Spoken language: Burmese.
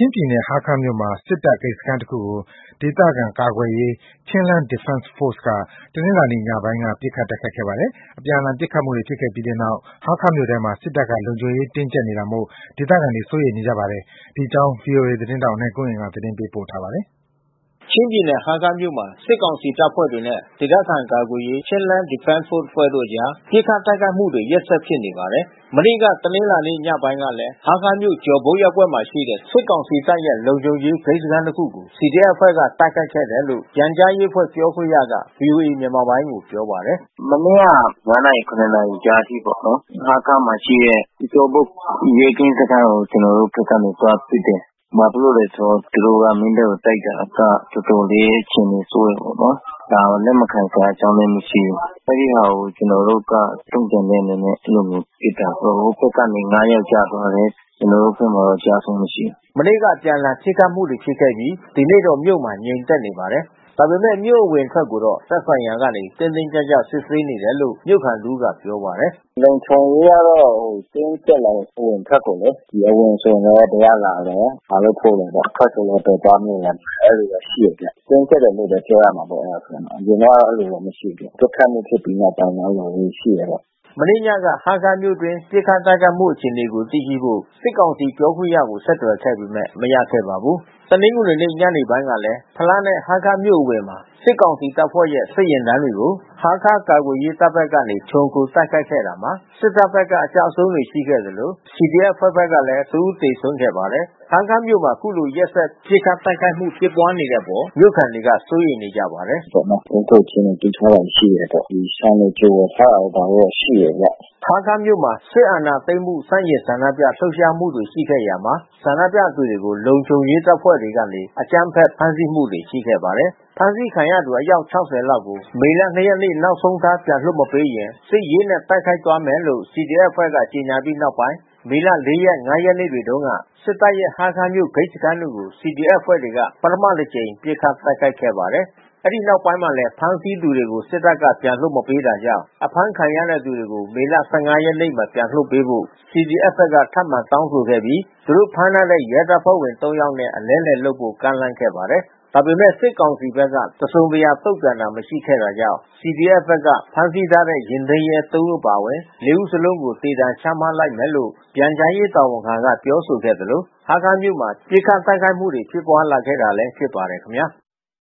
ချင်းပြည်နယ်ဟားခါးမြို့မှာ စစ်တပ်ဂိတ်စခန်းတစ်ခုကို ဒေသခံကာကွယ်ရေး Chinland Defense Force က တနင်္လာနေ့ညပိုင်းက ပစ်ခတ်တိုက်ခိုက်ခဲ့ပါတယ်။ အပြန်အလှန်ပစ်ခတ်မှုတွေဖြစ်ခဲ့ပြီးနောက် ဟားခါးမြို့ထဲမှာ စစ်တပ်က လုံခြုံရေးတင်းကြပ်နေတာမို့ ဒေသခံတွေ စိုးရိမ်နေကြပါတယ်။ ဒီအကြောင်း ဗွီအိုအေသတင်းထောက်နိုင်ကွန်းအိန်က သတင်းပေးပို့ထားပါတယ်။ချင်းပြည်နယ်ဟားခါးမြို့မှာ စစ်ကောင်စီတပ်ဖွဲ့တွေနဲ့ ဒေသခံကာကွယ်ရေး Chinland Defense Force အဖွဲ့တို့အကြား ပစ်ခတ်တိုက်ခိုက်မှုတွေ ရက်ဆက်ဖြစ်နေပါတယ်။ မနေ့က တနင်္လာနေ့ညပိုင်းကလည်း ဟားခါးမြို့ကျော်ဘုတ်ရပ်ကွက်မှာရှိတဲ့ စစ်ကောင်စီတပ်ရဲ့ လုံခြုံရေးဂိတ်စခန်းတစ်ခုကို CDF အဖွဲ့က တိုက်ခိုက်ခဲ့တယ်လို့ ပြန်ကြားရေးအဖွဲ့ပြောခွင့်ရက ဗွီအိုအေမြန်မာပိုင်းကိုပြောပါတယ်။ “မနေ့က ၅ နာရီ ၇ နာရီကြားအထိပေါ့နော်။ ဟားခါးမှာရှိတဲ့ ကျော်ဘုတ်ရဲကင်းစခန်းကို ကျနော်တို့ဘက်ကနေသွားပစ်တယ်။ ဘာဖြစ်လို့လဲဆိုတော့ သူတို့က မင်းတပ်ကိုတိုက်တာက တော်တော်လေးအခြေအနေဆိုးတယ်ပေါ့နော်။ ဒါကိုလက်မခံစရာအကြောင်းလည်း မရှိဘူး။ အဲဒီဟာကို ကျနော်တို့က တုံ့ပြန်တဲ့အနေနဲ့ အဲဒီလိုမျိုးပစ်တာ။ ဟိုဘက်ကနေ ၅ ယောက်ကျသွားတယ်။ ကျနော်တို့ဘက်မှာတော့ အကျဆုံးမရှိဘူး။” မနေ့ကအပြန်အလှန်ပစ်ခတ်မှုတွေဖြစ်ခဲ့ပြီး ဒီနေ့တော့မြို့မှာ ငြိမ်သက်နေပါတယ်။ ဒါပေမဲ့ မြို့အဝင်အထွက်ကိုတော့ သက်ဆိုင်ရာကနေ တင်းတင်းကျပ်ကျပ်စစ်ဆေးနေတယ်လို့ မြို့ခံတဦးကပြောပါတယ်။ “လုံခြုံရေးကတော့ တင်းကျပ်လာတယ်။ အဝင်အထွက်ကိုလေ။ အဝင်ဆိုရင်လည်း တယောက်လာတယ်။ ဘာလုပ်ဖို့လဲပေါ့။ အထွက်ဆိုလည်း ဘယ်သွားမလဲ အဲဒီလိုရှိတယ်ဗျ။ တင်းကျပ်တယ်လို့ပဲပြောရမှာပေါ့။ အရင်တုန်းကတော့ အဲဒီလိုမရှိဘူး။ ပစ်ခတ်မှုဖြစ်ပြီးနောက်ပိုင်း အဲဒီလိုရှိတယ်ပေါ့။ ” မနေ့ညက ဟားခါးမြို့အတွင်း ပစ်ခတ်တိုက်ခိုက်မှုအခြေအနေကိုသိရှိဖို့ စစ်ကောင်စီပြောခွင့်ရကို ဆက်သွယ်ခဲ့ပေမဲ့ မရခဲ့ပါဘူး။ တနင်္ဂနွေနေ့ညနေပိုင်းကလည်း ဖလမ်းနဲ့ ဟားခါးမြို့အဝင်မှာ စစ်ကောင်စီတပ်ဖွဲ့ရဲ့ စစ်ယာဉ်တန်းတွေကို ဟားခါးကာကွယ်ရေးတပ်ဘက်ကနေ ခြုံခိုတိုက်ခိုက်ခဲ့တာမှာ စစ်တပ်ဘက်က အကျအဆုံးတွေရှိခဲ့သလို CDF အဖွဲ့ဘက်ကလည်း တဦးသေဆုံးခဲ့ပါတယ်။ ဟားခါးမြို့မှာ ခုလိုရက်ဆက်ပစ်ခတ်တိုက်ခိုက်မှုဖြစ်ပွါးနေတဲ့အပေါ် မြို့ခံတွေက စိုးရိမ်နေကြပါတယ်။ “ပေါ့နော်။ ထိန်းချုပ်ခြင်းတွေထားတာရှိတယ်ပေါ့။ ဒီချောင်းတွေကျိုးထားတာဘာတွေရှိတယ်ဗျ။ ” ဟားခါးမြို့မှာ စစ်အာဏာသိမ်းမှု ဆန့်ကျင်ဆန္ဒပြလှုပ်ရှားမှုတွေရှိခဲ့ရာမှာ ဆန္ဒပြသူတွေကို လုံခြုံရေးတပ်ဖွဲ့တွေကနေ အကြမ်းဖက်ဖမ်းဆီးမှုတွေရှိခဲ့ပါတယ်။ ဖမ်းဆီးခံရသူအယောက် ၆၀ လောက်ကို မေလ ၂ ရက်နေ့နောက်ဆုံးထားပြန်လွှတ်မပေးရင် စစ်ရေးနဲ့တိုက်ခိုက်သွားမယ်လို့ CDF အဖွဲ့ကကြေညာပြီးနောက်ပိုင်း မေလ ၄ ရက် ၅ ရက်နေ့တွေတုန်းက စစ်တပ်ရဲ့ဟားခါးမြို့ဂိတ်စခန်းတွေကို CDF အဖွဲ့တွေက ပထမတကြိမ်ပစ်ခတ်တိုက်ခိုက်ခဲ့ပါတယ်။ အဲဒီနောက်ပိုင်းမှာလည်း ဖမ်းဆီးသူတွေကို စစ်တပ်က ပြန်လွှတ်မပေးတာကြောင့် အဖမ်းခံရတဲ့သူတွေကို မေလ ၁၅ ရက်နေ့မှာ ပြန်လွှတ်ပေးဖို့ CDF ဘက်က ထပ်မံတောင်းဆိုခဲ့ပြီး သူတို့ဖမ်းထားတဲ့ ရဲတပ်ဖွဲ့ဝင် ၃ ယောက်နဲ့ အလဲအလှယ်လုပ်ဖို့ ကမ်းလှမ်းခဲ့ပါတယ်။ ဒါပေမဲ့ စစ်ကောင်စီဘက်က တစုံတရာတုံ့ပြန်တာမရှိခဲ့တာကြောင့် CDF ဘက်က ဖမ်းဆီးထားတဲ့ ယာဉ်ထိန်းရဲ ၃ ဦးအပါအဝင် ၄ ဦးစလုံးကို သေဒဏ်ချမှတ်လိုက်မယ်လို့ ပြန်ကြားရေးတာဝန်ခံကပြောဆိုခဲ့သလို ဟားခါးမြို့မှာ ပစ်ခတ်တိုက်ခိုက်မှုတွေဖြစ်ပွါးလာခဲ့တာလည်းဖြစ်ပါတယ်ခင်ဗျာ။